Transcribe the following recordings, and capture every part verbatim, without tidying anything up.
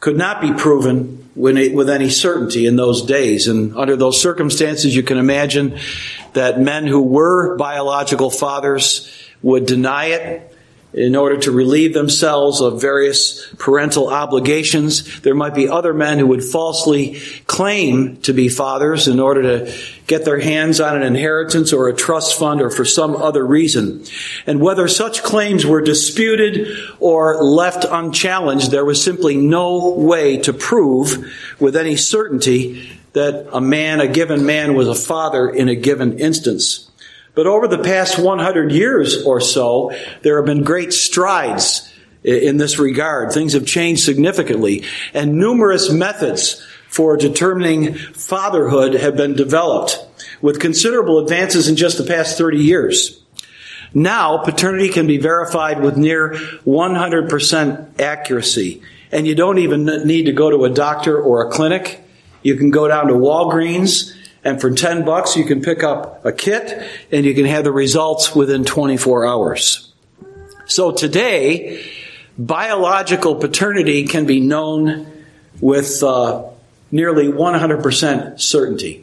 could not be proven with any certainty in those days. And under those circumstances, you can imagine that men who were biological fathers would deny it in order to relieve themselves of various parental obligations. There might be other men who would falsely claim to be fathers in order to get their hands on an inheritance or a trust fund or for some other reason. And whether such claims were disputed or left unchallenged, there was simply no way to prove with any certainty that a man, a given man, was a father in a given instance. But over the past one hundred years or so, there have been great strides in this regard. Things have changed significantly, and numerous methods for determining fatherhood have been developed, with considerable advances in just the past thirty years. Now, paternity can be verified with near one hundred percent accuracy, and you don't even need to go to a doctor or a clinic. You can go down to Walgreens, and for ten bucks, you can pick up a kit and you can have the results within twenty-four hours. So today, biological paternity can be known with uh, nearly one hundred percent certainty.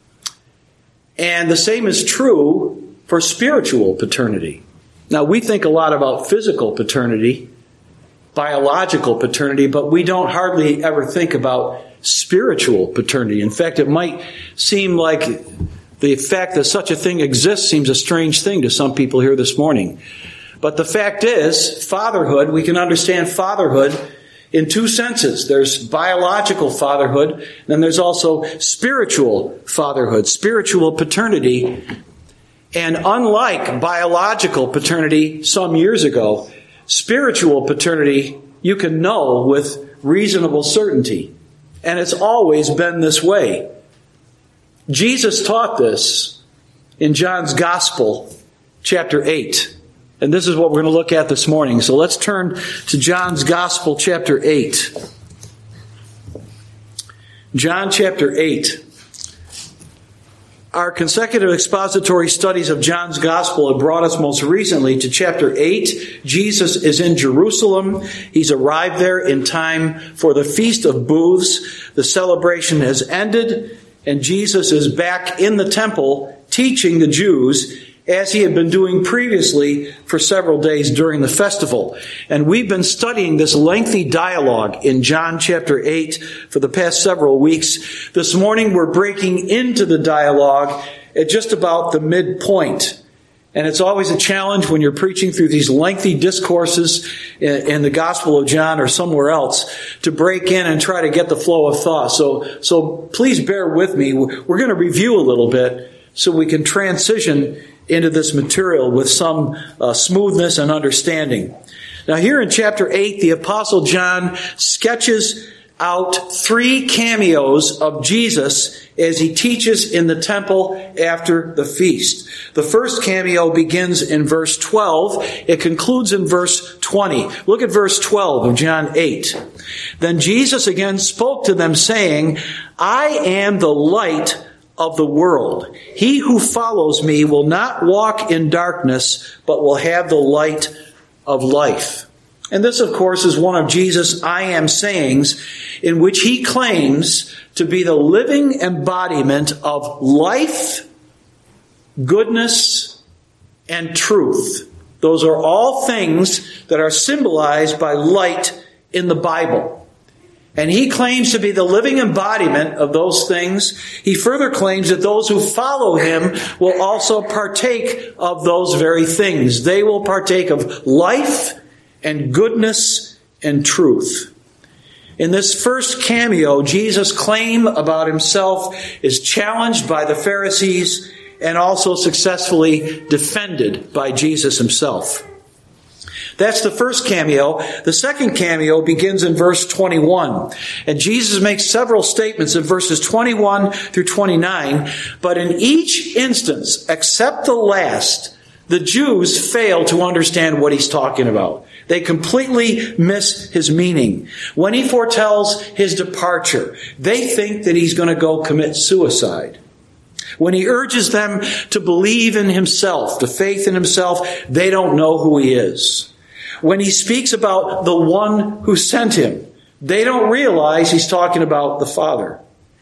And the same is true for spiritual paternity. Now, we think a lot about physical paternity, biological paternity, but we don't hardly ever think about spiritual paternity. In fact, it might seem like the fact that such a thing exists seems a strange thing to some people here this morning. But the fact is, fatherhood, we can understand fatherhood in two senses. There's biological fatherhood, and then there's also spiritual fatherhood, spiritual paternity. And unlike biological paternity some years ago, spiritual paternity you can know with reasonable certainty. And it's always been this way. Jesus taught this in John's Gospel, chapter eight. And this is what we're going to look at this morning. So let's turn to John's Gospel, chapter eight. John chapter eight. Our consecutive expository studies of John's Gospel have brought us most recently to chapter eight. Jesus is in Jerusalem. He's arrived there in time for the Feast of Booths. The celebration has ended, and Jesus is back in the temple teaching the Jews as he had been doing previously for several days during the festival. And we've been studying this lengthy dialogue in John chapter eight for the past several weeks. This morning we're breaking into the dialogue at just about the midpoint. And it's always a challenge when you're preaching through these lengthy discourses in, in the Gospel of John or somewhere else to break in and try to get the flow of thought. So, so please bear with me. We're going to review a little bit so we can transition into this material with some uh, smoothness and understanding. Now here in chapter eight, the Apostle John sketches out three cameos of Jesus as he teaches in the temple after the feast. The first cameo begins in verse twelve. It concludes in verse twenty. Look at verse twelve of John eight. Then Jesus again spoke to them, saying, I am the light of the world. He who follows me will not walk in darkness, but will have the light of life. And this, of course, is one of Jesus' I am sayings in which he claims to be the living embodiment of life, goodness, and truth. Those are all things that are symbolized by light in the Bible. And he claims to be the living embodiment of those things. He further claims that those who follow him will also partake of those very things. They will partake of life and goodness and truth. In this first cameo, Jesus' claim about himself is challenged by the Pharisees and also successfully defended by Jesus himself. That's the first cameo. The second cameo begins in verse twenty-one. And Jesus makes several statements in verses twenty-one through twenty-nine. But in each instance, except the last, the Jews fail to understand what he's talking about. They completely miss his meaning. When he foretells his departure, they think that he's going to go commit suicide. When he urges them to believe in himself, to faith in himself, they don't know who he is. When he speaks about the one who sent him, They don't realize he's talking about the Father.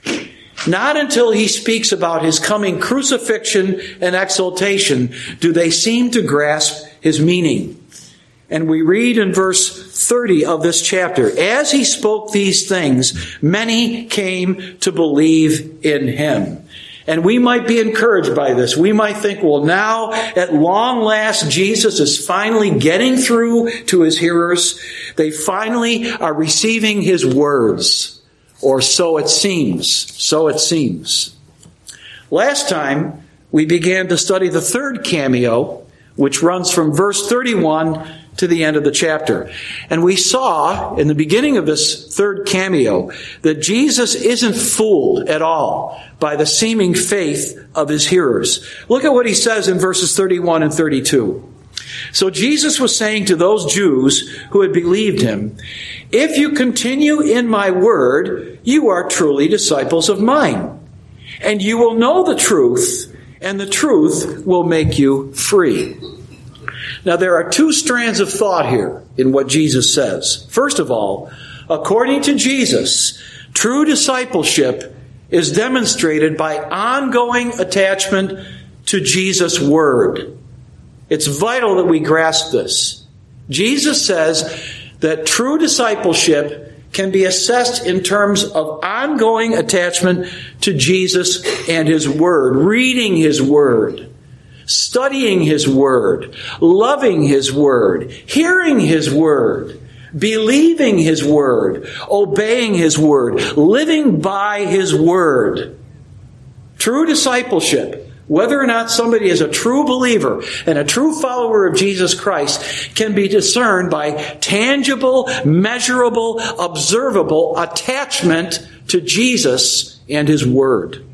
Not until he speaks about his coming crucifixion and exaltation do they seem to grasp his meaning. And we read in verse thirty of this chapter, as he spoke these things, many came to believe in him. And we might be encouraged by this. We might think, well, now at long last, Jesus is finally getting through to his hearers. They finally are receiving his words. Or so it seems. So it seems. Last time, we began to study the third cameo, which runs from verse thirty-one to the end of the chapter. And we saw in the beginning of this third cameo that Jesus isn't fooled at all by the seeming faith of his hearers. Look at what he says in verses thirty-one and thirty-two. So Jesus was saying to those Jews who had believed him, if you continue in my word, you are truly disciples of mine, and you will know the truth, and the truth will make you free. Now, there are two strands of thought here in what Jesus says. First of all, according to Jesus, true discipleship is demonstrated by ongoing attachment to Jesus' word. It's vital that we grasp this. Jesus says that true discipleship can be assessed in terms of ongoing attachment to Jesus and his word, reading his word, studying his word, loving his word, hearing his word, believing his word, obeying his word, living by his word. True discipleship, whether or not somebody is a true believer and a true follower of Jesus Christ, can be discerned by tangible, measurable, observable attachment to Jesus and his word.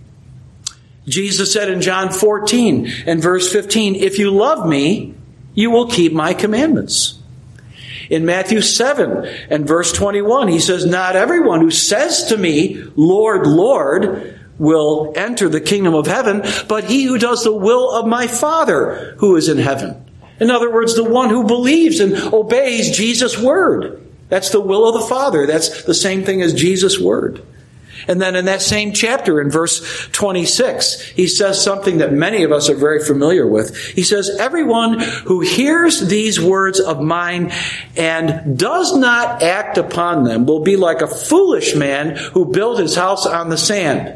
Jesus said in John fourteen and verse fifteen, if you love me, you will keep my commandments. In Matthew seven and verse twenty-one, he says, not everyone who says to me, Lord, Lord, will enter the kingdom of heaven, but he who does the will of my Father who is in heaven. In other words, the one who believes and obeys Jesus' word. That's the will of the Father. That's the same thing as Jesus' word. And then in that same chapter, in verse twenty-six, he says something that many of us are very familiar with. He says, everyone who hears these words of mine and does not act upon them will be like a foolish man who built his house on the sand.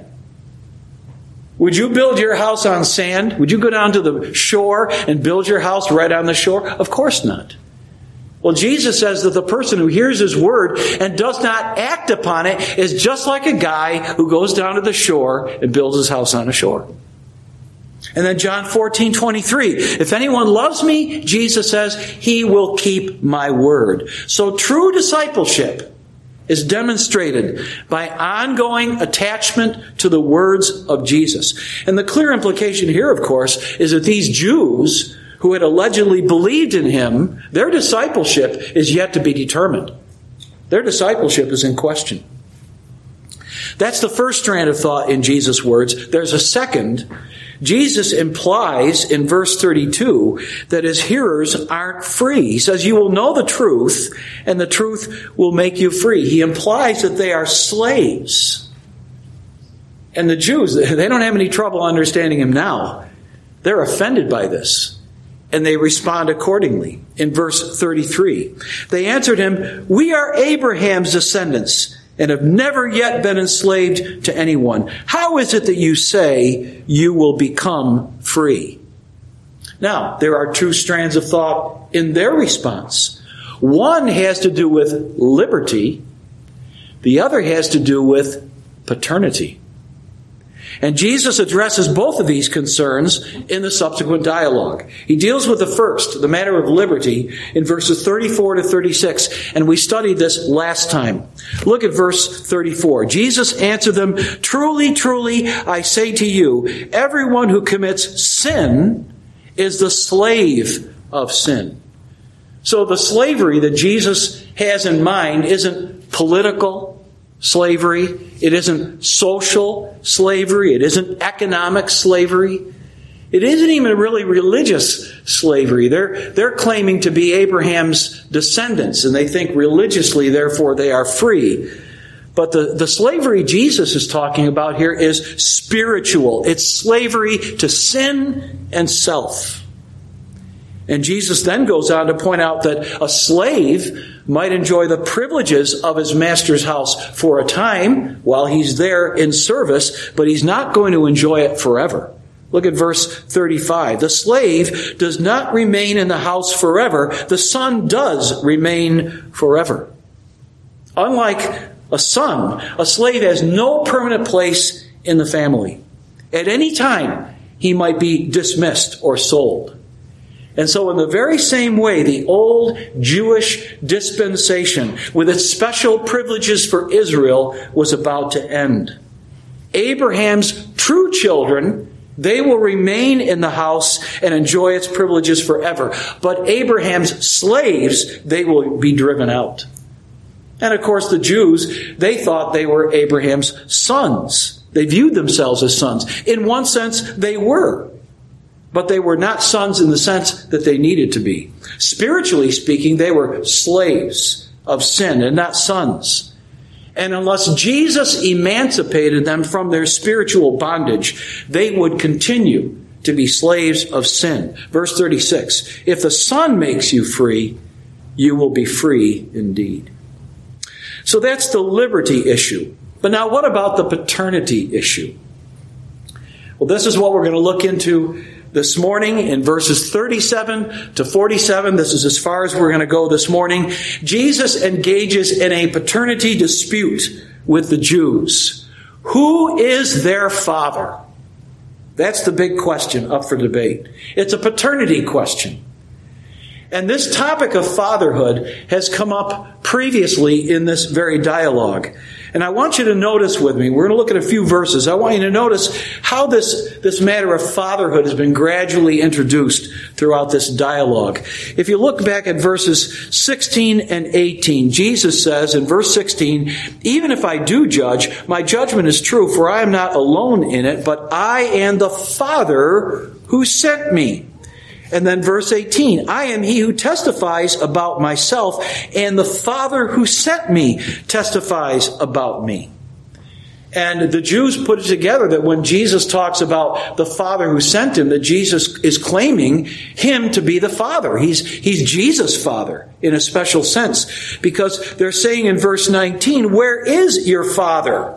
Would you build your house on sand? Would you go down to the shore and build your house right on the shore? Of course not. Well, Jesus says that the person who hears his word and does not act upon it is just like a guy who goes down to the shore and builds his house on the shore. And then John fourteen twenty-three, if anyone loves me, Jesus says, he will keep my word. So true discipleship is demonstrated by ongoing attachment to the words of Jesus. And the clear implication here, of course, is that these Jews who had allegedly believed in him, their discipleship is yet to be determined. Their discipleship is in question. That's the first strand of thought in Jesus' words. There's a second. Jesus implies in verse thirty-two that his hearers aren't free. He says, you will know the truth, and the truth will make you free. He implies that they are slaves. And the Jews, they don't have any trouble understanding him now. They're offended by this. And they respond accordingly. In verse thirty-three, they answered him, we are Abraham's descendants and have never yet been enslaved to anyone. How is it that you say you will become free? Now, there are two strands of thought in their response. One has to do with liberty. The other has to do with paternity. And Jesus addresses both of these concerns in the subsequent dialogue. He deals with the first, the matter of liberty, in verses thirty-four to thirty-six, and we studied this last time. Look at verse thirty-four. Jesus answered them, truly, truly, I say to you, everyone who commits sin is the slave of sin. So the slavery that Jesus has in mind isn't political slavery. It isn't social slavery. It isn't economic slavery. It isn't even really religious slavery. They're, they're claiming to be Abraham's descendants, and they think religiously, therefore, they are free. But the, the slavery Jesus is talking about here is spiritual. It's slavery to sin and self. And Jesus then goes on to point out that a slave might enjoy the privileges of his master's house for a time while he's there in service, but he's not going to enjoy it forever. Look at verse thirty-five. The slave does not remain in the house forever. The son does remain forever. Unlike a son, a slave has no permanent place in the family. At any time, he might be dismissed or sold. And so in the very same way, the old Jewish dispensation, with its special privileges for Israel, was about to end. Abraham's true children, they will remain in the house and enjoy its privileges forever. But Abraham's slaves, they will be driven out. And of course, the Jews, they thought they were Abraham's sons. They viewed themselves as sons. In one sense, they were. But they were not sons in the sense that they needed to be. Spiritually speaking, they were slaves of sin and not sons. And unless Jesus emancipated them from their spiritual bondage, they would continue to be slaves of sin. Verse thirty-six, if the Son makes you free, you will be free indeed. So that's the liberty issue. But now what about the paternity issue? Well, this is what we're going to look into this morning in verses thirty-seven to forty-seven. This is as far as we're going to go this morning. Jesus engages in a paternity dispute with the Jews. Who is their father? That's the big question up for debate. It's a paternity question. And this topic of fatherhood has come up previously in this very dialogue. And I want you to notice with me, we're going to look at a few verses. I want you to notice how this, this matter of fatherhood has been gradually introduced throughout this dialogue. If you look back at verses sixteen and eighteen, Jesus says in verse sixteen, even if I do judge, my judgment is true, for I am not alone in it, but I and the Father who sent me. And then verse eighteen, I am he who testifies about myself, and the Father who sent me testifies about me. And the Jews put it together that when Jesus talks about the Father who sent him, that Jesus is claiming him to be the Father. He's, he's Jesus' Father in a special sense. Because they're saying in verse nineteen, where is your Father?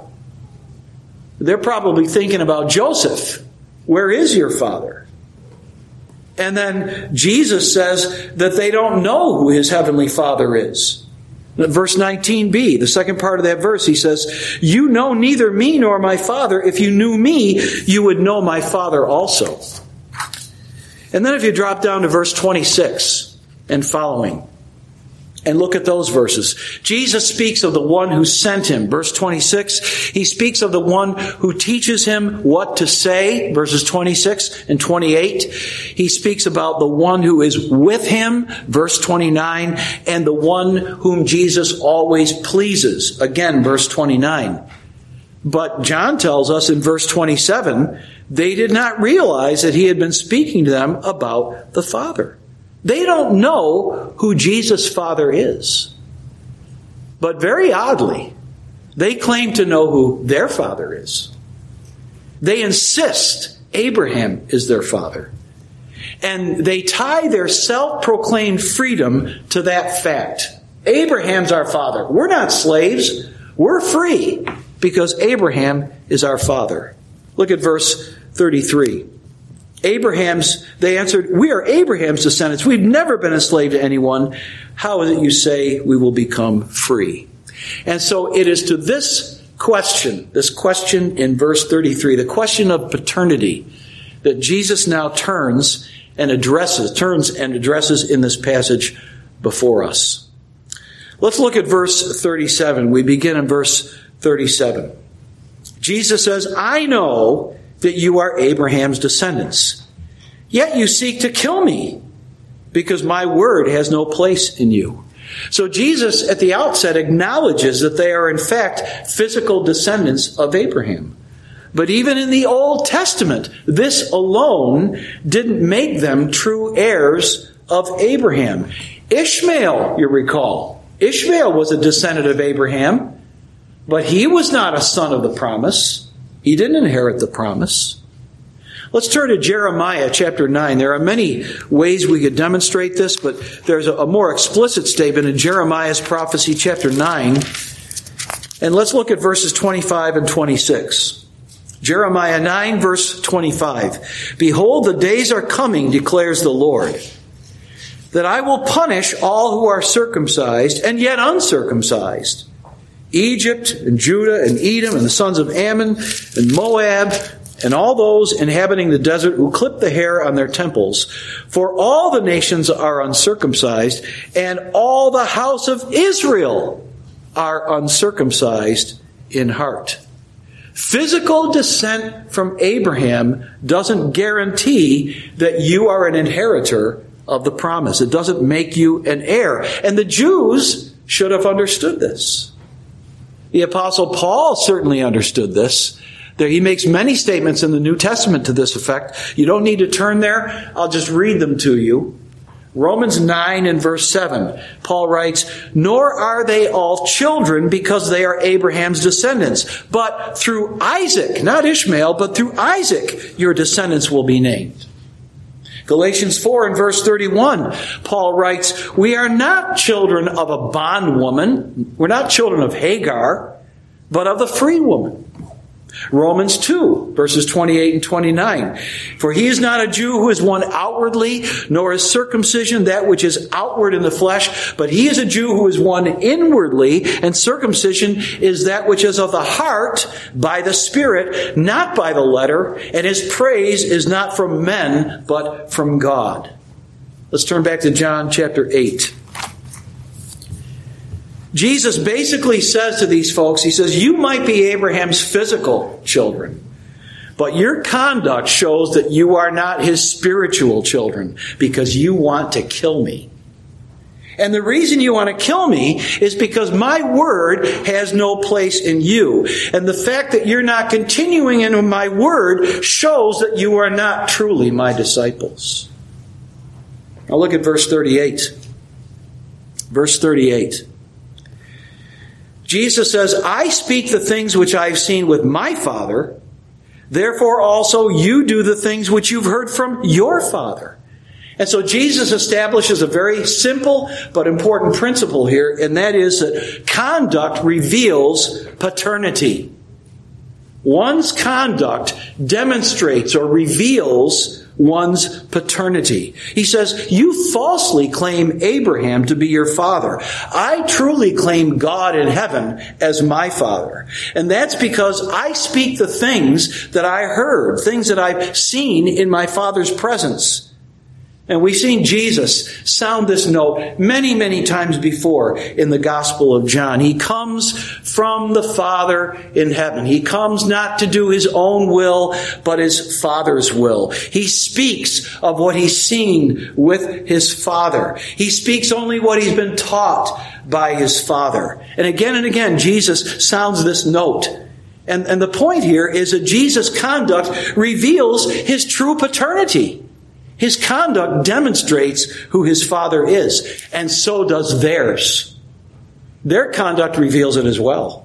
They're probably thinking about Joseph. Where is your Father? And then Jesus says that they don't know who his heavenly Father is. Verse nineteen b, the second part of that verse, he says, you know neither me nor my Father. If you knew me, you would know my Father also. And then if you drop down to verse twenty-six and following, and look at those verses. Jesus speaks of the one who sent him. Verse twenty-six, he speaks of the one who teaches him what to say. Verses twenty-six and twenty-eight. He speaks about the one who is with him. Verse twenty-nine. And the one whom Jesus always pleases. Again, verse twenty-nine. But John tells us in verse twenty-seven, they did not realize that he had been speaking to them about the Father. They don't know who Jesus' Father is. But very oddly, they claim to know who their father is. They insist Abraham is their father. And they tie their self-proclaimed freedom to that fact. Abraham's our father. We're not slaves. We're free because Abraham is our father. Look at verse thirty-three. Abraham's, they answered, we are Abraham's descendants. We've never been enslaved to anyone. How is it you say we will become free? And so it is to this question, this question in verse thirty-three, the question of paternity, that Jesus now turns and addresses, turns and addresses in this passage before us. Let's look at verse thirty-seven. We begin in verse thirty-seven. Jesus says, I know that you are Abraham's descendants. Yet you seek to kill me, because my word has no place in you. So Jesus, at the outset, acknowledges that they are in fact physical descendants of Abraham. But even in the Old Testament, this alone didn't make them true heirs of Abraham. Ishmael, you recall, Ishmael was a descendant of Abraham, but he was not a son of the promise. He didn't inherit the promise. Let's turn to Jeremiah chapter nine. There are many ways we could demonstrate this, but there's a more explicit statement in Jeremiah's prophecy chapter nine. And let's look at verses twenty-five and twenty-six. Jeremiah nine, verse twenty-five. Behold, the days are coming, declares the Lord, that I will punish all who are circumcised and yet uncircumcised. Egypt and Judah and Edom and the sons of Ammon and Moab and all those inhabiting the desert who clip the hair on their temples. For all the nations are uncircumcised, and all the house of Israel are uncircumcised in heart. Physical descent from Abraham doesn't guarantee that you are an inheritor of the promise. It doesn't make you an heir. And the Jews should have understood this. The Apostle Paul certainly understood this. There, he makes many statements in the New Testament to this effect. You don't need to turn there. I'll just read them to you. Romans nine and verse seven, Paul writes, nor are they all children because they are Abraham's descendants, but through Isaac, not Ishmael, but through Isaac, your descendants will be named. Galatians four and verse thirty-one, Paul writes, we are not children of a bondwoman. We're not children of Hagar, but of the free woman. Romans two, verses twenty-eight and twenty-nine. For he is not a Jew who is one outwardly, nor is circumcision that which is outward in the flesh, but he is a Jew who is one inwardly, and circumcision is that which is of the heart by the Spirit, not by the letter, and his praise is not from men, but from God. Let's turn back to John chapter eight. Jesus basically says to these folks, he says, you might be Abraham's physical children, but your conduct shows that you are not his spiritual children because you want to kill me. And the reason you want to kill me is because my word has no place in you. And the fact that you're not continuing in my word shows that you are not truly my disciples. Now look at verse thirty-eight. Verse thirty-eight. Jesus says, I speak the things which I've seen with my Father, therefore also you do the things which you've heard from your father. And so Jesus establishes a very simple but important principle here, and that is that conduct reveals paternity. One's conduct demonstrates or reveals one's paternity. He says, you falsely claim Abraham to be your father. I truly claim God in heaven as my father. And that's because I speak the things that I heard, things that I've seen in my Father's presence. And we've seen Jesus sound this note many, many times before in the Gospel of John. He comes from the Father in heaven. He comes not to do his own will, but his Father's will. He speaks of what he's seen with his Father. He speaks only what he's been taught by his Father. And again and again, Jesus sounds this note. And, and the point here is that Jesus' conduct reveals his true paternity. His conduct demonstrates who his Father is, and so does theirs. Their conduct reveals it as well.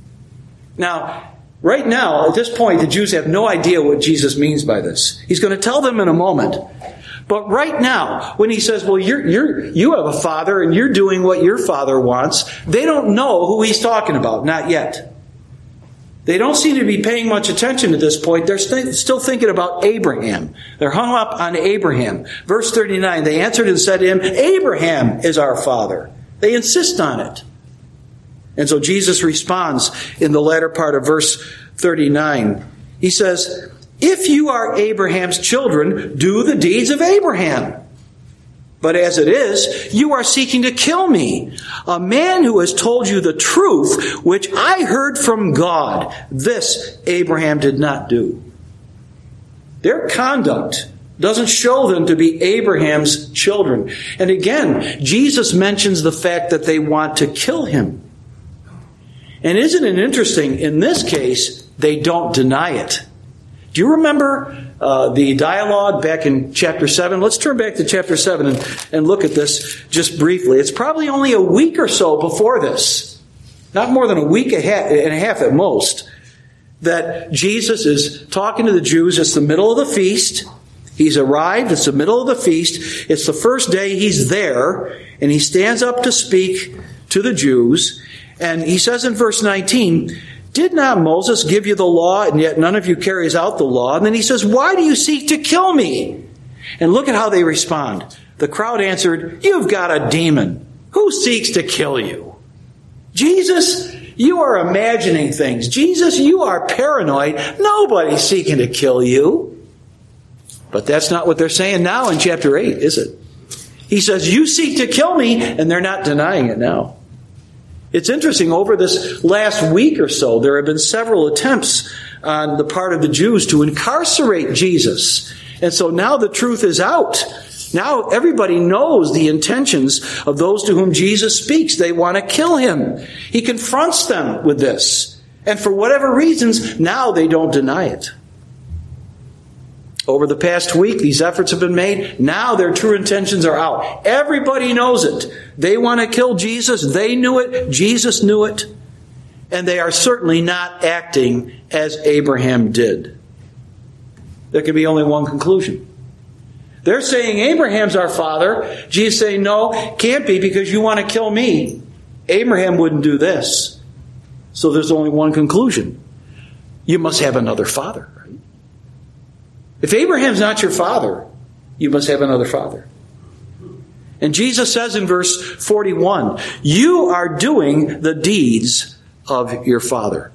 Now, right now, at this point, the Jews have no idea what Jesus means by this. He's going to tell them in a moment. But right now, when he says, well, you're, you're, you have a father and you're doing what your father wants, they don't know who he's talking about, not yet. They don't seem to be paying much attention at this point. They're st- still thinking about Abraham. They're hung up on Abraham. Verse thirty-nine, they answered and said to him, Abraham is our father. They insist on it. And so Jesus responds in the latter part of verse thirty-nine. He says, if you are Abraham's children, do the deeds of Abraham. But as it is, you are seeking to kill me, a man who has told you the truth, which I heard from God. This Abraham did not do. Their conduct doesn't show them to be Abraham's children. And again, Jesus mentions the fact that they want to kill him. And isn't it interesting, in this case, they don't deny it. Do you remember uh, the dialogue back in chapter seven? Let's turn back to chapter seven and, and look at this just briefly. It's probably only a week or so before this, not more than a week and a half at most, that Jesus is talking to the Jews. It's the middle of the feast. He's arrived. It's the middle of the feast. It's the first day he's there, and he stands up to speak to the Jews. And he says in verse nineteen, "Did not Moses give you the law, and yet none of you carries out the law?" And then he says, "Why do you seek to kill me?" And look at how they respond. The crowd answered, "You've got a demon. Who seeks to kill you?" Jesus, you are imagining things. Jesus, you are paranoid. Nobody's seeking to kill you. But that's not what they're saying now in chapter eight, is it? He says, "You seek to kill me," and they're not denying it now. It's interesting, over this last week or so, there have been several attempts on the part of the Jews to incarcerate Jesus. And so now the truth is out. Now everybody knows the intentions of those to whom Jesus speaks. They want to kill him. He confronts them with this. And for whatever reasons, now they don't deny it. Over the past week, these efforts have been made. Now their true intentions are out. Everybody knows it. They want to kill Jesus. They knew it. Jesus knew it. And they are certainly not acting as Abraham did. There can be only one conclusion. They're saying Abraham's our father. Jesus saying, no, can't be because you want to kill me. Abraham wouldn't do this. So there's only one conclusion. You must have another father. If Abraham's not your father, you must have another father. And Jesus says in verse forty-one, "You are doing the deeds of your father."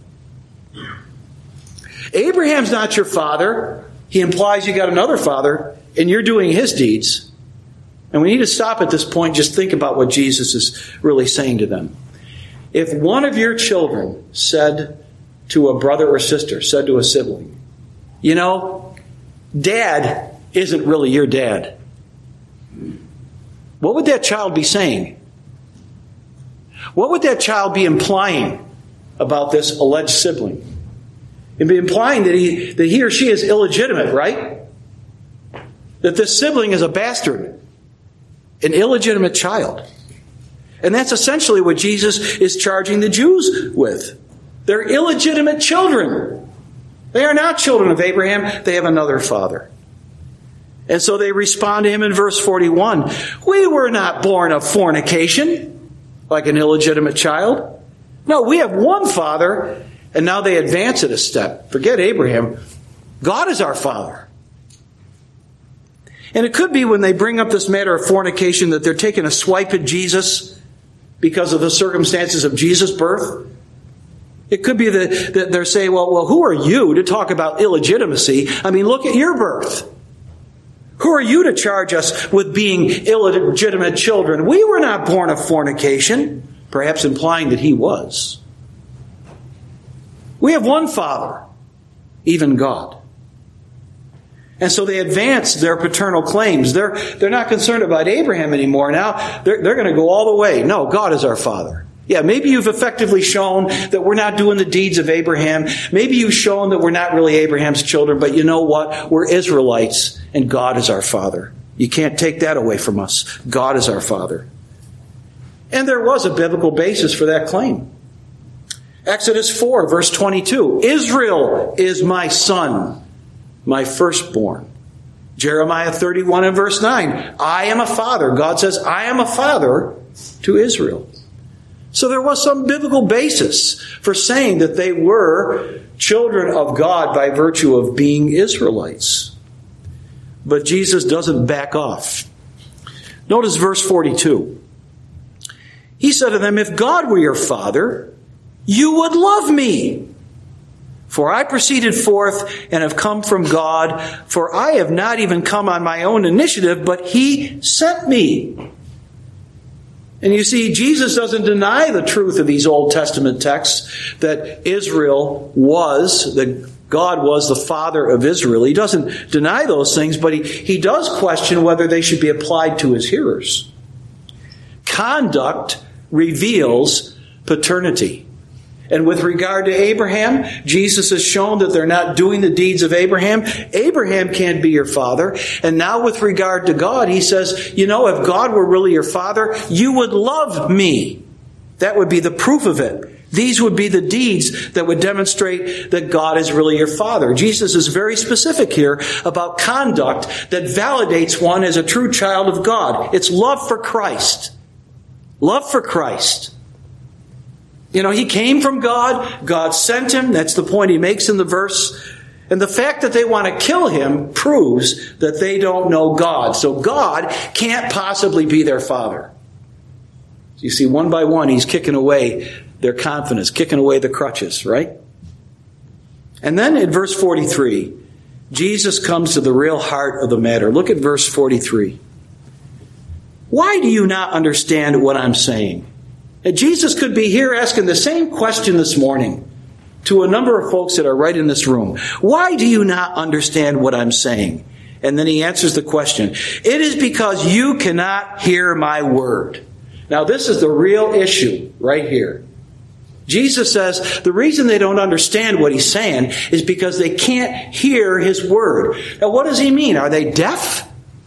Abraham's not your father. He implies you got another father, and you're doing his deeds. And we need to stop at this point, just think about what Jesus is really saying to them. If one of your children said to a brother or sister, said to a sibling, "You know, Dad isn't really your dad," what would that child be saying? What would that child be implying about this alleged sibling? It'd be implying that he, that he or she is illegitimate, right? That this sibling is a bastard, an illegitimate child. And that's essentially what Jesus is charging the Jews with. They're illegitimate children. They are not children of Abraham. They have another father. And so they respond to him in verse forty-one. "We were not born of fornication, like an illegitimate child. No, we have one father." And now they advance it a step. Forget Abraham. God is our father. And it could be when they bring up this matter of fornication that they're taking a swipe at Jesus because of the circumstances of Jesus' birth. It could be that, that they're saying, well, well, who are you to talk about illegitimacy? I mean, look at your birth. Who are you to charge us with being illegitimate children? We were not born of fornication, perhaps implying that he was. We have one Father, even God. And so they advance their paternal claims. They're, they're not concerned about Abraham anymore now. They're, they're going to go all the way. No, God is our Father. Yeah, maybe you've effectively shown that we're not doing the deeds of Abraham. Maybe you've shown that we're not really Abraham's children, but you know what? We're Israelites, and God is our Father. You can't take that away from us. God is our Father. And there was a biblical basis for that claim. Exodus four, verse twenty-two. "Israel is my son, my firstborn." Jeremiah thirty-one and verse nine. "I am a father." God says, "I am a father to Israel." So there was some biblical basis for saying that they were children of God by virtue of being Israelites. But Jesus doesn't back off. Notice verse forty-two. He said to them, "If God were your father, you would love me. For I proceeded forth and have come from God, for I have not even come on my own initiative, but he sent me." And you see, Jesus doesn't deny the truth of these Old Testament texts that Israel was, that God was the father of Israel. He doesn't deny those things, but he, he does question whether they should be applied to his hearers. Conduct reveals paternity. And with regard to Abraham, Jesus has shown that they're not doing the deeds of Abraham. Abraham can't be your father. And now with regard to God, he says, you know, if God were really your father, you would love me. That would be the proof of it. These would be the deeds that would demonstrate that God is really your father. Jesus is very specific here about conduct that validates one as a true child of God. It's love for Christ. Love for Christ. You know, he came from God. God sent him. That's the point he makes in the verse. And the fact that they want to kill him proves that they don't know God. So God can't possibly be their father. You see, one by one, he's kicking away their confidence, kicking away the crutches, right? And then in verse forty-three, Jesus comes to the real heart of the matter. Look at verse forty-three. Why do you not understand what I'm saying? And Jesus could be here asking the same question this morning to a number of folks that are right in this room. Why do you not understand what I'm saying? And then he answers the question. It is because you cannot hear my word. Now this is the real issue right here. Jesus says the reason they don't understand what he's saying is because they can't hear his word. Now what does he mean? Are they deaf?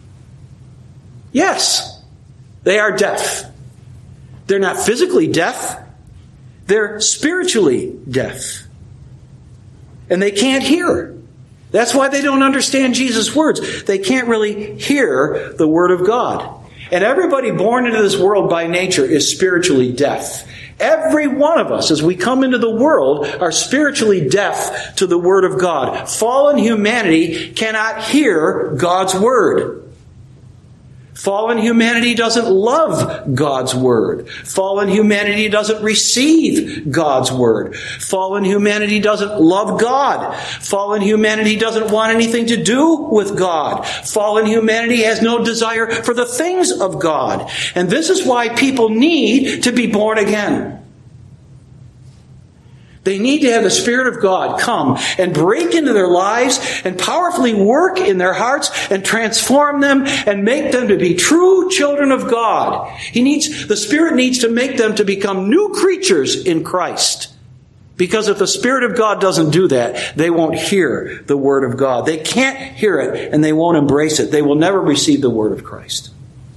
Yes, they are deaf. They're not physically deaf. They're spiritually deaf. And they can't hear. That's why they don't understand Jesus' words. They can't really hear the word of God. And everybody born into this world by nature is spiritually deaf. Every one of us, as we come into the world, are spiritually deaf to the word of God. Fallen humanity cannot hear God's word. Fallen humanity doesn't love God's word. Fallen humanity doesn't receive God's word. Fallen humanity doesn't love God. Fallen humanity doesn't want anything to do with God. Fallen humanity has no desire for the things of God. And this is why people need to be born again. They need to have the Spirit of God come and break into their lives and powerfully work in their hearts and transform them and make them to be true children of God. He needs, the Spirit needs to make them to become new creatures in Christ. Because if the Spirit of God doesn't do that, they won't hear the Word of God. They can't hear it and they won't embrace it. They will never receive the Word of Christ.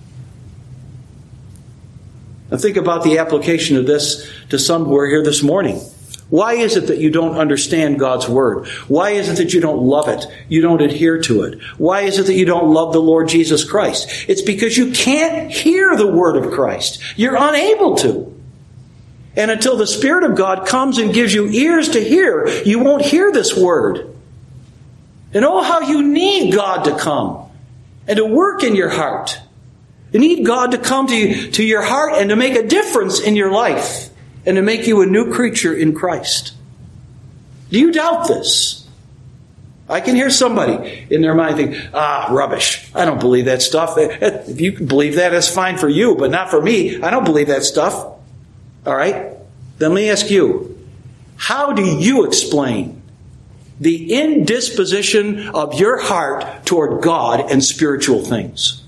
Now think about the application of this to some who are here this morning. Why is it that you don't understand God's word? Why is it that you don't love it? You don't adhere to it? Why is it that you don't love the Lord Jesus Christ? It's because you can't hear the word of Christ. You're unable to. And until the Spirit of God comes and gives you ears to hear, you won't hear this word. And oh, how you need God to come and to work in your heart. You need God to come to you, to your heart and to make a difference in your life. And to make you a new creature in Christ. Do you doubt this? I can hear somebody in their mind think, ah, rubbish. I don't believe that stuff. If you can believe that, that's fine for you, but not for me. I don't believe that stuff. All right? Then let me ask you, how do you explain the indisposition of your heart toward God and spiritual things?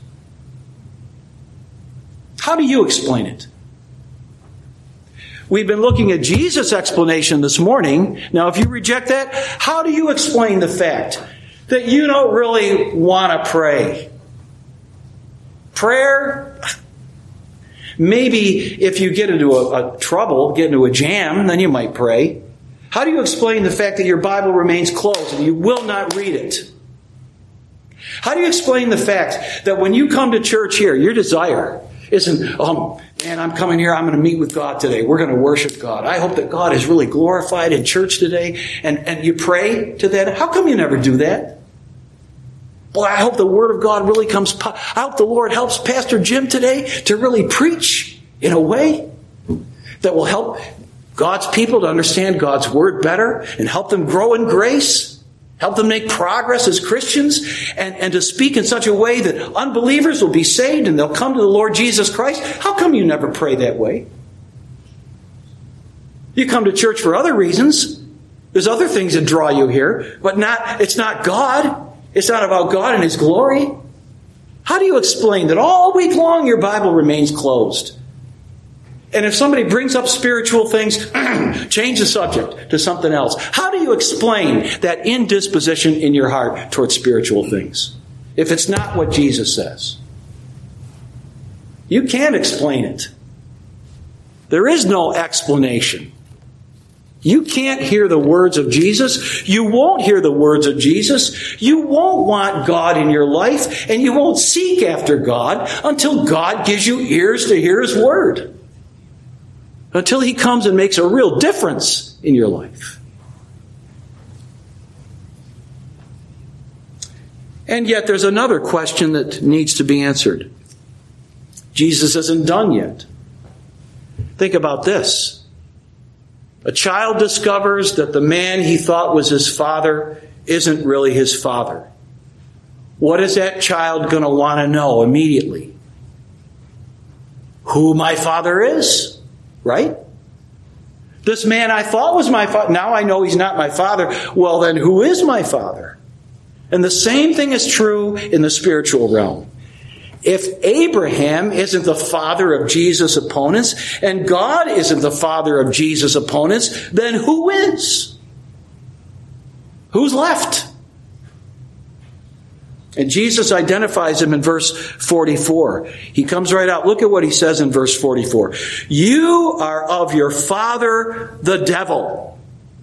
How do you explain it? We've been looking at Jesus' explanation this morning. Now, if you reject that, how do you explain the fact that you don't really want to pray? Prayer, maybe if you get into a, a trouble, get into a jam, then you might pray. How do you explain the fact that your Bible remains closed and you will not read it? How do you explain the fact that when you come to church here, your desire isn't, um, man, I'm coming here, I'm going to meet with God today. We're going to worship God. I hope that God is really glorified in church today. And, and you pray to that. How come you never do that? Boy, I hope the Word of God really comes. I hope the Lord helps Pastor Jim today to really preach in a way that will help God's people to understand God's Word better and help them grow in grace. Help them make progress as Christians and, and to speak in such a way that unbelievers will be saved and they'll come to the Lord Jesus Christ. How come you never pray that way? You come to church for other reasons. There's other things that draw you here, but not, it's not God. It's not about God and His glory. How do you explain that all week long your Bible remains closed? And if somebody brings up spiritual things, change the subject to something else. How do you explain that indisposition in your heart towards spiritual things if it's not what Jesus says? You can't explain it. There is no explanation. You can't hear the words of Jesus. You won't hear the words of Jesus. You won't want God in your life, and you won't seek after God until God gives you ears to hear His word. Until He comes and makes a real difference in your life. And yet there's another question that needs to be answered. Jesus isn't done yet. Think about this. A child discovers that the man he thought was his father isn't really his father. What is that child going to want to know immediately? Who my father is? Right? This man I thought was my father, now I know he's not my father. Well, then who is my father? And the same thing is true in the spiritual realm. If Abraham isn't the father of Jesus' opponents, and God isn't the father of Jesus' opponents, then who is? Who's left? And Jesus identifies him in verse forty-four. He comes right out. Look at what he says in verse forty-four. You are of your father, the devil.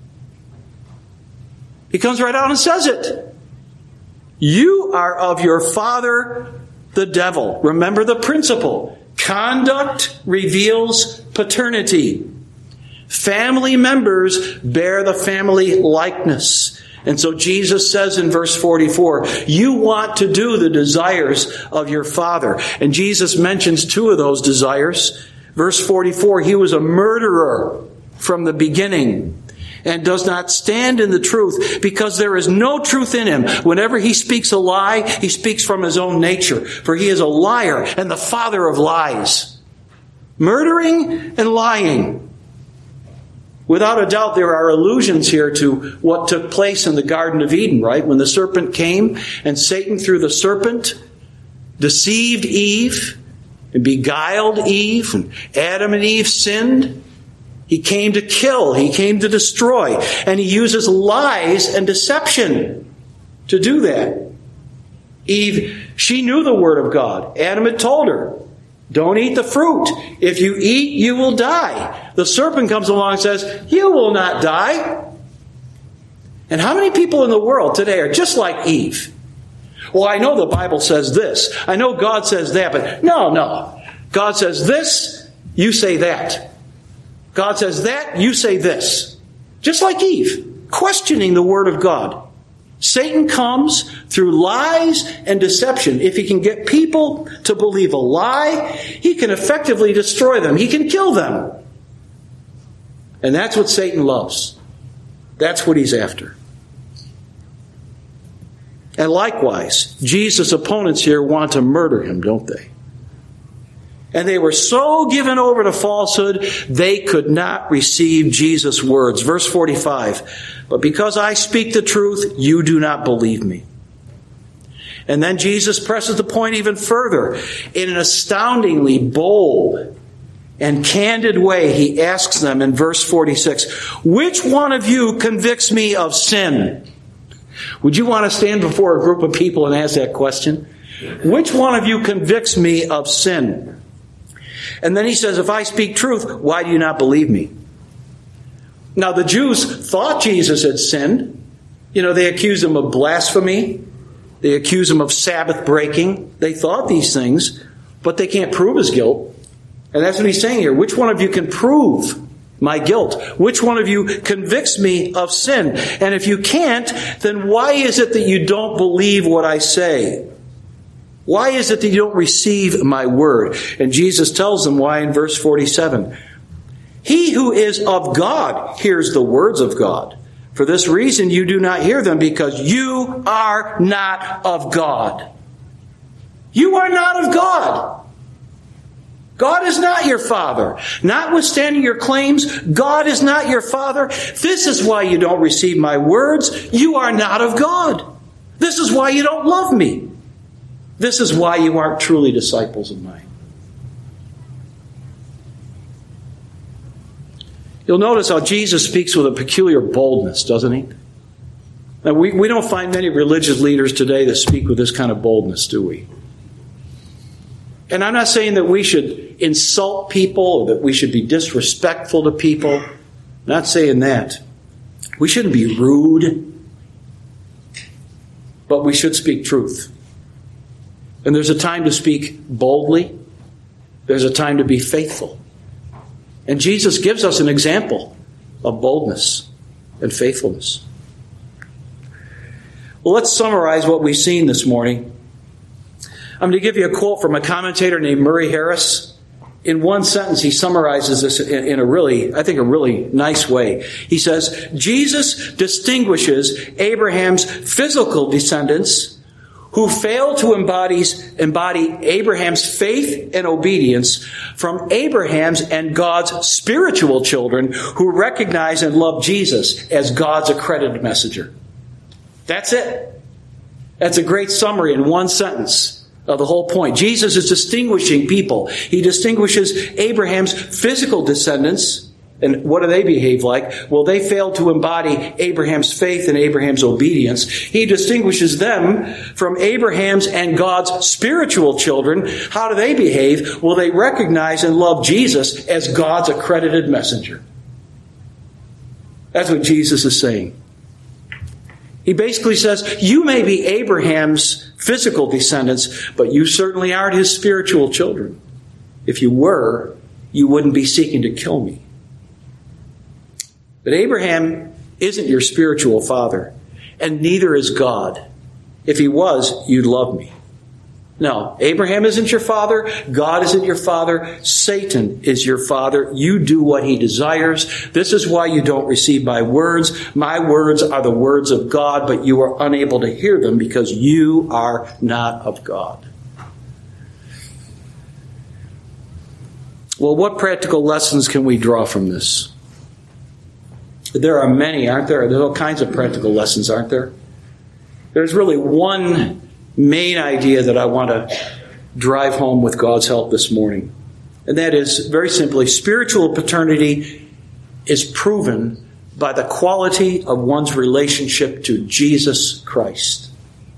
He comes right out and says it. You are of your father, the devil. Remember the principle. Conduct reveals paternity. Family members bear the family likeness. And so Jesus says in verse forty-four, you want to do the desires of your father. And Jesus mentions two of those desires. Verse forty-four, he was a murderer from the beginning and does not stand in the truth because there is no truth in him. Whenever he speaks a lie, he speaks from his own nature, for he is a liar and the father of lies. Murdering and lying. Without a doubt, there are allusions here to what took place in the Garden of Eden, right? When the serpent came and Satan, through the serpent, deceived Eve and beguiled Eve, and Adam and Eve sinned. He came to kill. He came to destroy. And he uses lies and deception to do that. Eve, she knew the word of God. Adam had told her, don't eat the fruit. If you eat, you will die. The serpent comes along and says, you will not die. And how many people in the world today are just like Eve? Well, I know the Bible says this. I know God says that, but no, no. God says this, you say that. God says that, you say this. Just like Eve, questioning the word of God. Satan comes through lies and deception. If he can get people to believe a lie, he can effectively destroy them. He can kill them. And that's what Satan loves. That's what he's after. And likewise, Jesus' opponents here want to murder him, don't they? And they were so given over to falsehood, they could not receive Jesus' words. Verse forty-five, but because I speak the truth, you do not believe me. And then Jesus presses the point even further. In an astoundingly bold and candid way, he asks them in verse forty-six, which one of you convicts me of sin? Would you want to stand before a group of people and ask that question? Which one of you convicts me of sin? And then he says, if I speak truth, why do you not believe me? Now, the Jews thought Jesus had sinned. You know, they accused him of blasphemy. They accused him of Sabbath breaking. They thought these things, but they can't prove his guilt. And that's what he's saying here. Which one of you can prove my guilt? Which one of you convicts me of sin? And if you can't, then why is it that you don't believe what I say? Why is it that you don't receive my word? And Jesus tells them why in verse forty-seven. He who is of God hears the words of God. For this reason you do not hear them, because you are not of God. You are not of God. God is not your father. Notwithstanding your claims, God is not your father. This is why you don't receive my words. You are not of God. This is why you don't love me. This is why you aren't truly disciples of mine. You'll notice how Jesus speaks with a peculiar boldness, doesn't he? Now, we, we don't find many religious leaders today that speak with this kind of boldness, do we? And I'm not saying that we should insult people or that we should be disrespectful to people. I'm not saying that. We shouldn't be rude, but we should speak truth. And there's a time to speak boldly. There's a time to be faithful. And Jesus gives us an example of boldness and faithfulness. Well, let's summarize what we've seen this morning. I'm going to give you a quote from a commentator named Murray Harris. In one sentence, he summarizes this in a really, I think, a really nice way. He says, Jesus distinguishes Abraham's physical descendants who fail to embody, embody Abraham's faith and obedience from Abraham's and God's spiritual children who recognize and love Jesus as God's accredited messenger. That's it. That's a great summary in one sentence of the whole point. Jesus is distinguishing people. He distinguishes Abraham's physical descendants. And what do they behave like? Well, they failed to embody Abraham's faith and Abraham's obedience. He distinguishes them from Abraham's and God's spiritual children. How do they behave? Well, they recognize and love Jesus as God's accredited messenger. That's what Jesus is saying. He basically says, you may be Abraham's physical descendants, but you certainly aren't his spiritual children. If you were, you wouldn't be seeking to kill me. But Abraham isn't your spiritual father, and neither is God. If he was, you'd love me. No, Abraham isn't your father. God isn't your father. Satan is your father. You do what he desires. This is why you don't receive my words. My words are the words of God, but you are unable to hear them because you are not of God. Well, what practical lessons can we draw from this? There are many, aren't there? There's all kinds of practical lessons, aren't there? There's really one main idea that I want to drive home with God's help this morning. And that is, very simply, spiritual paternity is proven by the quality of one's relationship to Jesus Christ.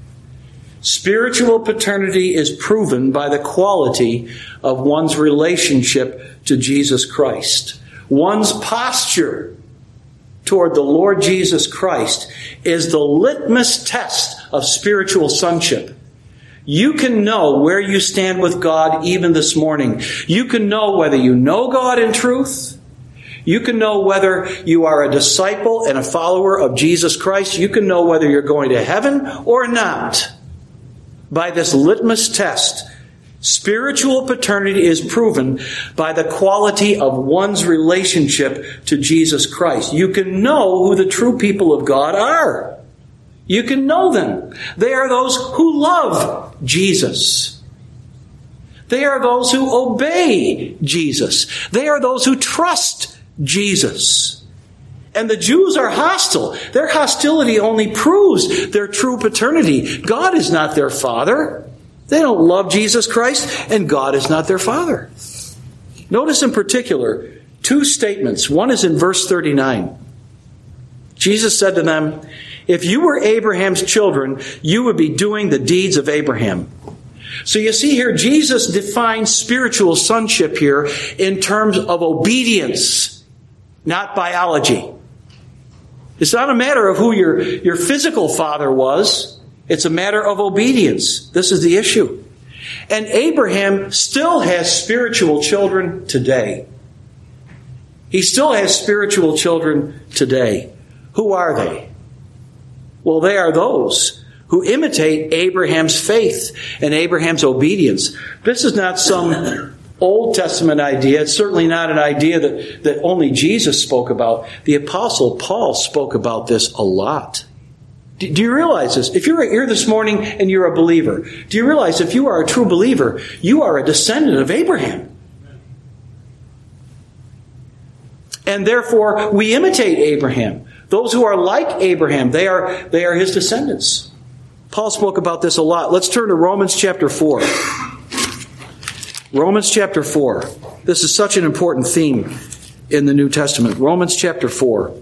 Spiritual paternity is proven by the quality of one's relationship to Jesus Christ. One's posture toward the Lord Jesus Christ is the litmus test of spiritual sonship. You can know where you stand with God even this morning. You can know whether you know God in truth. You can know whether you are a disciple and a follower of Jesus Christ. You can know whether you're going to heaven or not by this litmus test. Spiritual paternity is proven by the quality of one's relationship to Jesus Christ. You can know who the true people of God are. You can know them. They are those who love Jesus. They are those who obey Jesus. They are those who trust Jesus. And the Jews are hostile. Their hostility only proves their true paternity. God is not their father. They don't love Jesus Christ, and God is not their father. Notice in particular two statements. One is in verse thirty-nine. Jesus said to them, if you were Abraham's children, you would be doing the deeds of Abraham. So you see here, Jesus defines spiritual sonship here in terms of obedience, not biology. It's not a matter of who your, your physical father was. It's a matter of obedience. This is the issue. And Abraham still has spiritual children today. He still has spiritual children today. Who are they? Well, they are those who imitate Abraham's faith and Abraham's obedience. This is not some Old Testament idea. It's certainly not an idea that, that only Jesus spoke about. The Apostle Paul spoke about this a lot. Do you realize this? If you're here this morning and you're a believer, do you realize if you are a true believer, you are a descendant of Abraham? And therefore, we imitate Abraham. Those who are like Abraham, they are, they are his descendants. Paul spoke about this a lot. Let's turn to Romans chapter four. Romans chapter four. This is such an important theme in the New Testament. Romans chapter four.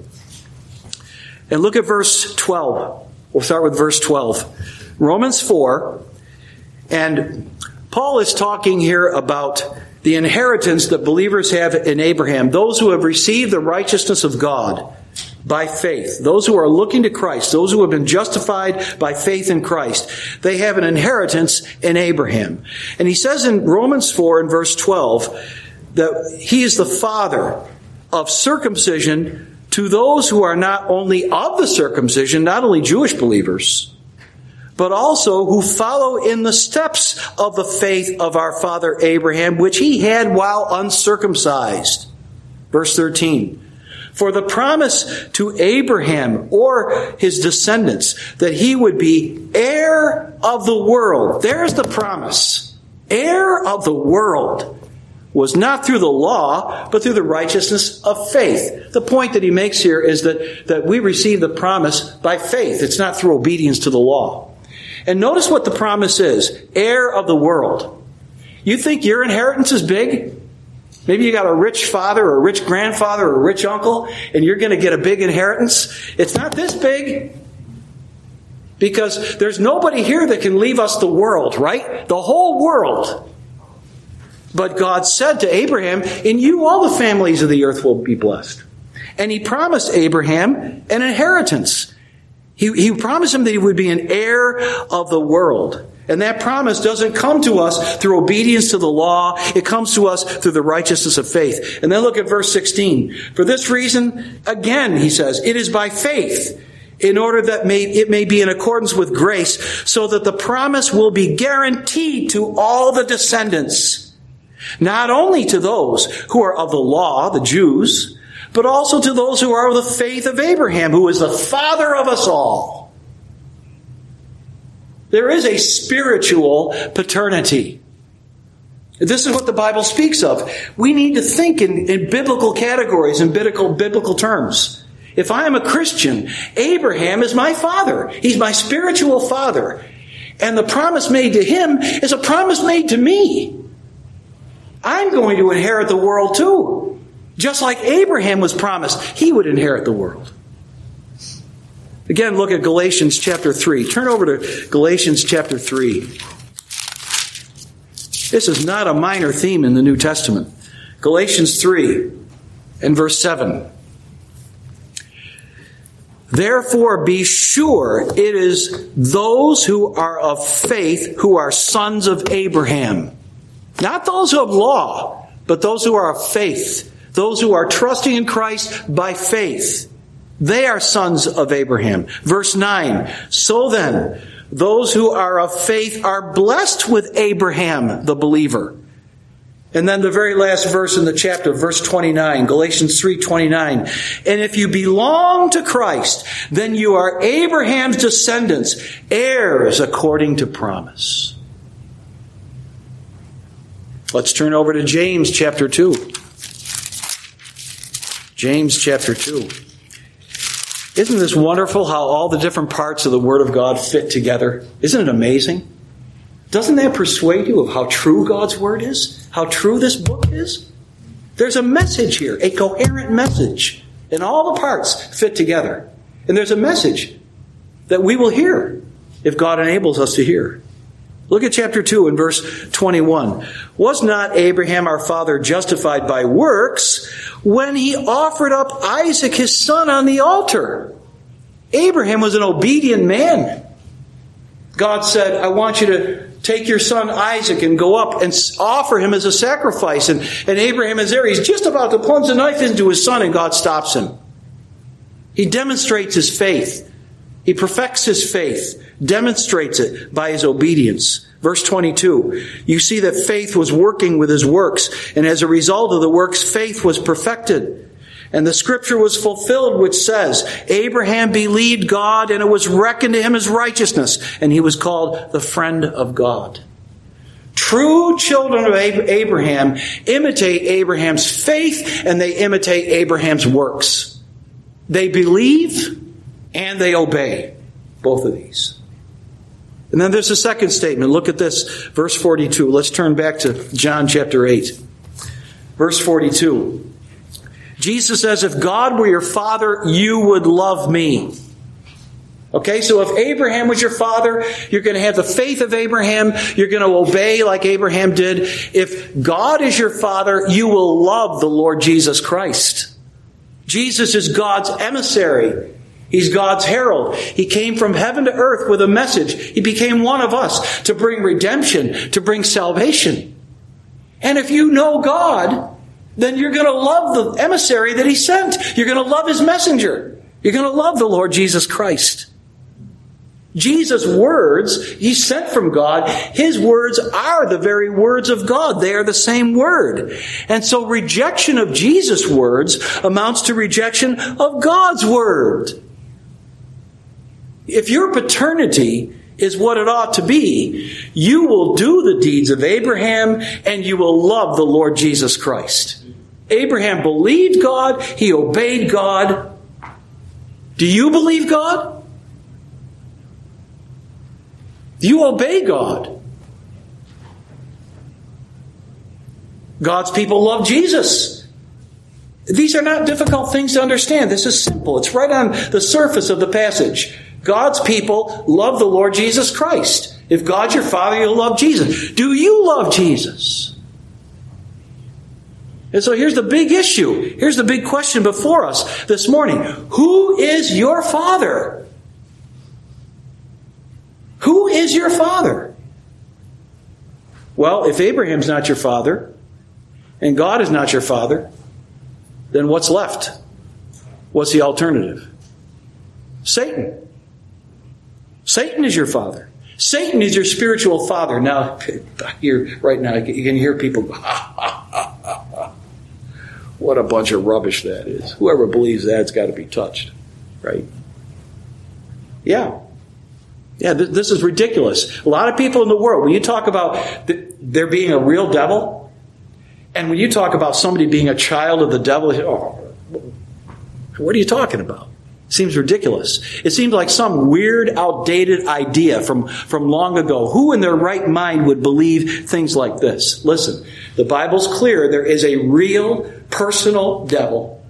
And look at verse twelve. We'll start with verse twelve. Romans four. And Paul is talking here about the inheritance that believers have in Abraham. Those who have received the righteousness of God by faith. Those who are looking to Christ. Those who have been justified by faith in Christ. They have an inheritance in Abraham. And he says in Romans four and verse twelve that he is the father of circumcision to those who are not only of the circumcision, not only Jewish believers, but also who follow in the steps of the faith of our father Abraham, which he had while uncircumcised. Verse thirteen. For the promise to Abraham or his descendants that he would be heir of the world. There's the promise. Heir of the world was not through the law, but through the righteousness of faith. The point that he makes here is that, that we receive the promise by faith. It's not through obedience to the law. And notice what the promise is. Heir of the world. You think your inheritance is big? Maybe you got a rich father or a rich grandfather or a rich uncle, and you're going to get a big inheritance. It's not this big. Because there's nobody here that can leave us the world, right? The whole world. But God said to Abraham, in you all the families of the earth will be blessed. And he promised Abraham an inheritance. He, he promised him that he would be an heir of the world. And that promise doesn't come to us through obedience to the law. It comes to us through the righteousness of faith. And then look at verse sixteen. For this reason, again, he says, it is by faith, in order that may, it may be in accordance with grace, so that the promise will be guaranteed to all the descendants. Not only to those who are of the law, the Jews, but also to those who are of the faith of Abraham, who is the father of us all. There is a spiritual paternity. This is what the Bible speaks of. We need to think in, in biblical categories, in biblical, biblical terms. If I am a Christian, Abraham is my father. He's my spiritual father. And the promise made to him is a promise made to me. I'm going to inherit the world too. Just like Abraham was promised, he would inherit the world. Again, look at Galatians chapter three. Turn over to Galatians chapter three. This is not a minor theme in the New Testament. Galatians three and verse seven. Therefore be sure it is those who are of faith who are sons of Abraham. Not those who have law, but those who are of faith. Those who are trusting in Christ by faith. They are sons of Abraham. Verse nine. So then, those who are of faith are blessed with Abraham, the believer. And then the very last verse in the chapter, verse twenty-nine, Galatians three twenty-nine. And if you belong to Christ, then you are Abraham's descendants, heirs according to promise. Let's turn over to James chapter two. James chapter two. Isn't this wonderful how all the different parts of the Word of God fit together? Isn't it amazing? Doesn't that persuade you of how true God's Word is? How true this book is? There's a message here, a coherent message. And all the parts fit together. And there's a message that we will hear if God enables us to hear. Look at chapter two and verse twenty-one. Was not Abraham our father justified by works when he offered up Isaac his son on the altar? Abraham was an obedient man. God said, I want you to take your son Isaac and go up and offer him as a sacrifice. And, and Abraham is there. He's just about to plunge the knife into his son, and God stops him. He demonstrates his faith. He perfects his faith, demonstrates it by his obedience. Verse twenty-two, you see that faith was working with his works, and as a result of the works, faith was perfected. And the scripture was fulfilled, which says, Abraham believed God, and it was reckoned to him as righteousness, and he was called the friend of God. True children of Abraham imitate Abraham's faith, and they imitate Abraham's works. They believe and they obey. Both of these. And then there's a second statement. Look at this. Verse forty-two. Let's turn back to John chapter eight. Verse forty-two. Jesus says, if God were your father, you would love me. Okay, so if Abraham was your father, you're going to have the faith of Abraham. You're going to obey like Abraham did. If God is your father, you will love the Lord Jesus Christ. Jesus is God's emissary. He's God's herald. He came from heaven to earth with a message. He became one of us to bring redemption, to bring salvation. And if you know God, then you're going to love the emissary that He sent. You're going to love His messenger. You're going to love the Lord Jesus Christ. Jesus' words, He sent from God. His words are the very words of God. They are the same word. And so rejection of Jesus' words amounts to rejection of God's word. If your paternity is what it ought to be, you will do the deeds of Abraham and you will love the Lord Jesus Christ. Abraham believed God. He obeyed God. Do you believe God? Do you obey God? God's people love Jesus. These are not difficult things to understand. This is simple. It's right on the surface of the passage. God's people love the Lord Jesus Christ. If God's your father, you'll love Jesus. Do you love Jesus? And so here's the big issue. Here's the big question before us this morning. Who is your father? Who is your father? Well, if Abraham's not your father, and God is not your father, then what's left? What's the alternative? Satan. Satan is your father. Satan is your spiritual father. Now, here, right now, you can hear people go, ha, ha, ha, ha, ha. What a bunch of rubbish that is. Whoever believes that's got to be touched. Right? Yeah. Yeah, th- this is ridiculous. A lot of people in the world, when you talk about th- there being a real devil, and when you talk about somebody being a child of the devil, oh, what are you talking about? Seems ridiculous. It seems like some weird, outdated idea from, from long ago. Who in their right mind would believe things like this? Listen, the Bible's clear. There is a real, personal devil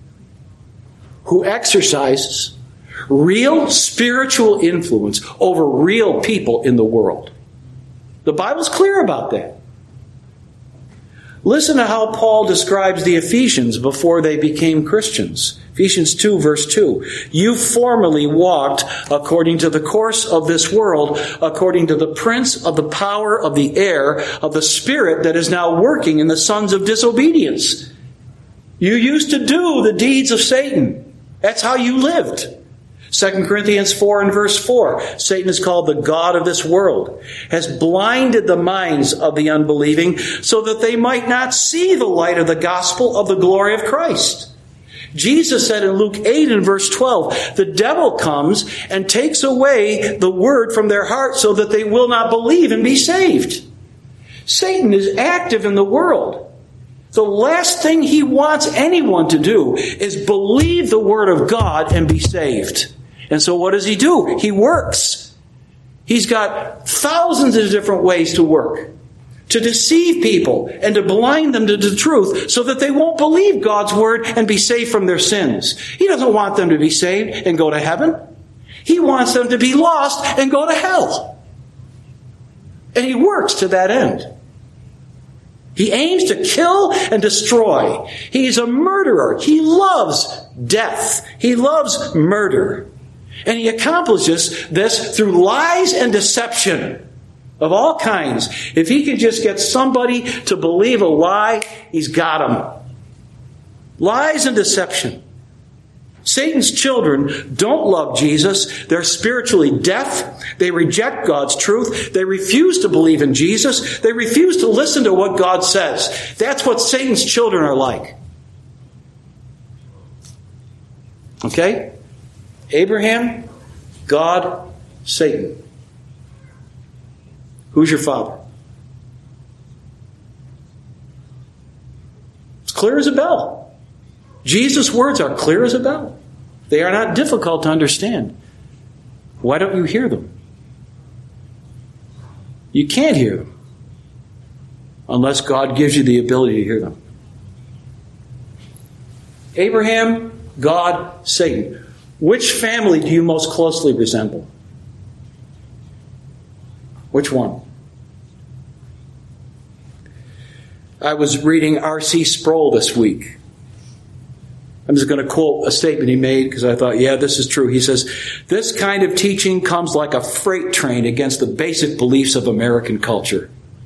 who exercises real spiritual influence over real people in the world. The Bible's clear about that. Listen to how Paul describes the Ephesians before they became Christians. Ephesians two, verse two. You formerly walked according to the course of this world, according to the prince of the power of the air, of the spirit that is now working in the sons of disobedience. You used to do the deeds of Satan. That's how you lived. Second Corinthians four and verse four, Satan is called the god of this world, has blinded the minds of the unbelieving so that they might not see the light of the gospel of the glory of Christ. Jesus said in Luke eight and verse twelve, the devil comes and takes away the word from their heart so that they will not believe and be saved. Satan is active in the world. The last thing he wants anyone to do is believe the word of God and be saved. And so what does he do? He works. He's got thousands of different ways to work, to deceive people and to blind them to the truth so that they won't believe God's word and be saved from their sins. He doesn't want them to be saved and go to heaven. He wants them to be lost and go to hell. And he works to that end. He aims to kill and destroy. He's a murderer. He loves death. He loves murder. And he accomplishes this through lies and deception of all kinds. If he can just get somebody to believe a lie, he's got them. Lies and deception. Satan's children don't love Jesus. They're spiritually deaf. They reject God's truth. They refuse to believe in Jesus. They refuse to listen to what God says. That's what Satan's children are like. Okay? Abraham, God, Satan. Who's your father? It's clear as a bell. Jesus' words are clear as a bell. They are not difficult to understand. Why don't you hear them? You can't hear them unless God gives you the ability to hear them. Abraham, God, Satan. Which family do you most closely resemble? Which one? I was reading R C Sproul this week. I'm just going to quote a statement he made because I thought, yeah, this is true. He says, "This kind of teaching comes like a freight train against the basic beliefs of American culture."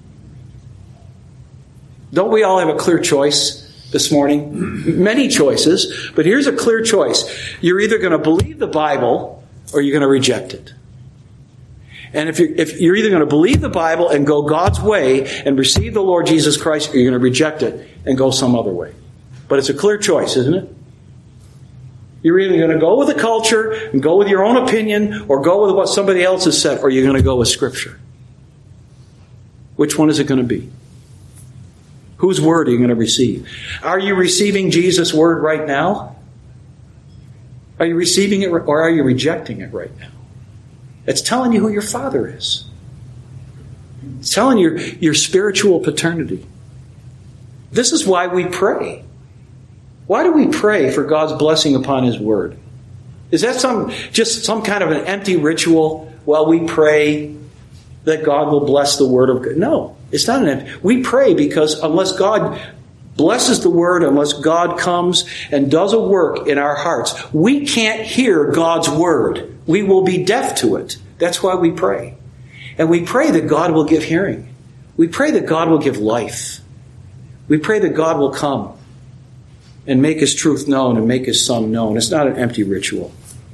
Don't we all have a clear choice this morning? Many choices, but here's a clear choice. You're either going to believe the Bible or you're going to reject it. And if you're, if you're either going to believe the Bible and go God's way and receive the Lord Jesus Christ, or you're going to reject it and go some other way. But it's a clear choice, isn't it? You're either going to go with the culture and go with your own opinion or go with what somebody else has said, or you're going to go with Scripture. Which one is it going to be? Whose word are you going to receive? Are you receiving Jesus' word right now? Are you receiving it or are you rejecting it right now? It's telling you who your Father is. It's telling you your, your spiritual paternity. This is why we pray. Why do we pray for God's blessing upon His Word? Is that some just some kind of an empty ritual? Well, we pray that God will bless the Word of God. No, it's not an empty. We pray because unless God blesses the Word, unless God comes and does a work in our hearts, we can't hear God's Word. We will be deaf to it. That's why we pray. And we pray that God will give hearing. We pray that God will give life. We pray that God will come and make His truth known and make His Son known. It's not an empty ritual.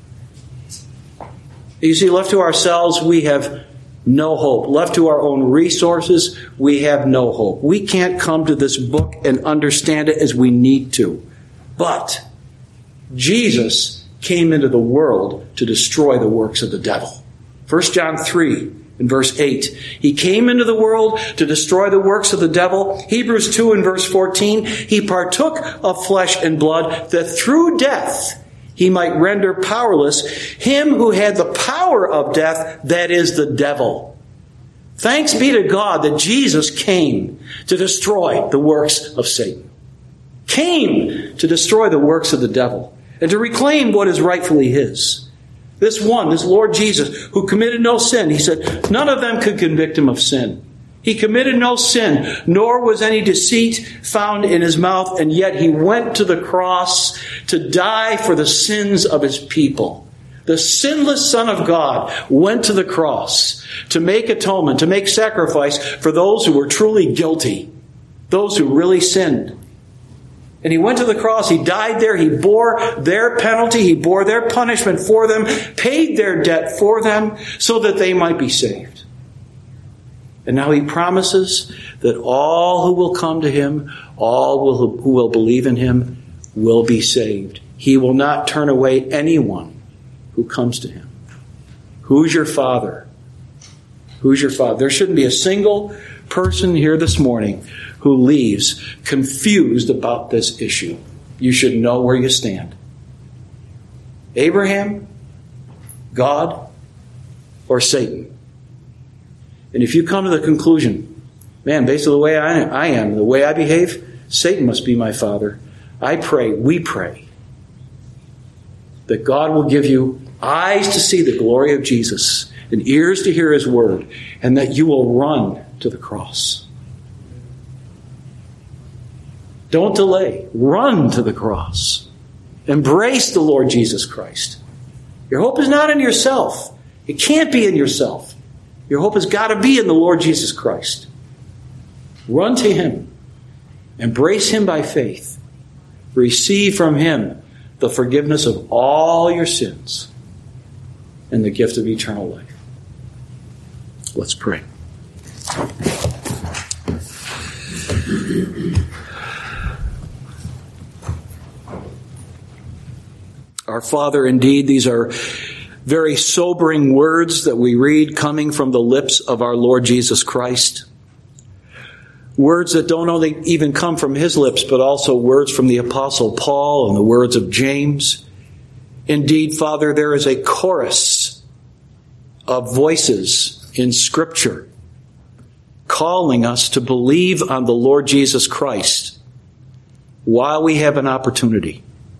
You see, left to ourselves, we have no hope. Left to our own resources, we have no hope. We can't come to this book and understand it as we need to. But Jesus came into the world to destroy the works of the devil. First John three in verse eight. He came into the world to destroy the works of the devil. Hebrews two in verse fourteen. He partook of flesh and blood that through death He might render powerless him who had the power of death, that is the devil. Thanks be to God that Jesus came to destroy the works of Satan. Came to destroy the works of the devil and to reclaim what is rightfully his. This one, this Lord Jesus, who committed no sin, he said, none of them could convict him of sin. He committed no sin, nor was any deceit found in his mouth, and yet he went to the cross to die for the sins of his people. The sinless Son of God went to the cross to make atonement, to make sacrifice for those who were truly guilty, those who really sinned. And he went to the cross, he died there, he bore their penalty, he bore their punishment for them, paid their debt for them, so that they might be saved. And now he promises that all who will come to him, all will, who will believe in him, will be saved. He will not turn away anyone who comes to him. Who's your Father? Who's your Father? There shouldn't be a single person here this morning who leaves confused about this issue. You should know where you stand. Abraham, God, or Satan? And if you come to the conclusion, man, based on the way I am, I am, the way I behave, Satan must be my father. I pray, we pray, that God will give you eyes to see the glory of Jesus and ears to hear his word, and that you will run to the cross. Don't delay. Run to the cross. Embrace the Lord Jesus Christ. Your hope is not in yourself. It can't be in yourself. Your hope has got to be in the Lord Jesus Christ. Run to him. Embrace him by faith. Receive from him the forgiveness of all your sins and the gift of eternal life. Let's pray. Our Father, indeed, these are very sobering words that we read coming from the lips of our Lord Jesus Christ. Words that don't only even come from his lips, but also words from the Apostle Paul and the words of James. Indeed, Father, there is a chorus of voices in Scripture calling us to believe on the Lord Jesus Christ while we have an opportunity.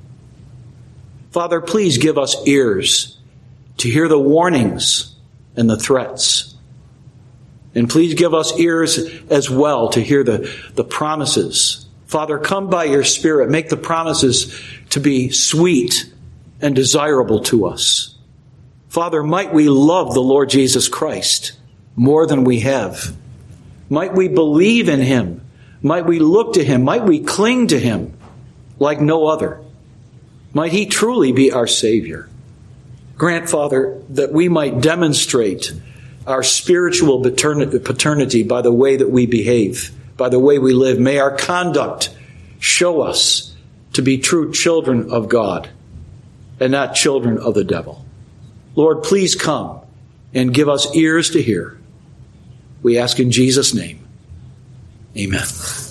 Father, please give us ears to hear the warnings and the threats. And please give us ears as well to hear the, the promises. Father, come by your Spirit. Make the promises to be sweet and desirable to us. Father, might we love the Lord Jesus Christ more than we have. Might we believe in him. Might we look to him. Might we cling to him like no other. Might he truly be our Savior. Grant, Father, that we might demonstrate our spiritual paternity by the way that we behave, by the way we live. May our conduct show us to be true children of God and not children of the devil. Lord, please come and give us ears to hear. We ask in Jesus' name. Amen.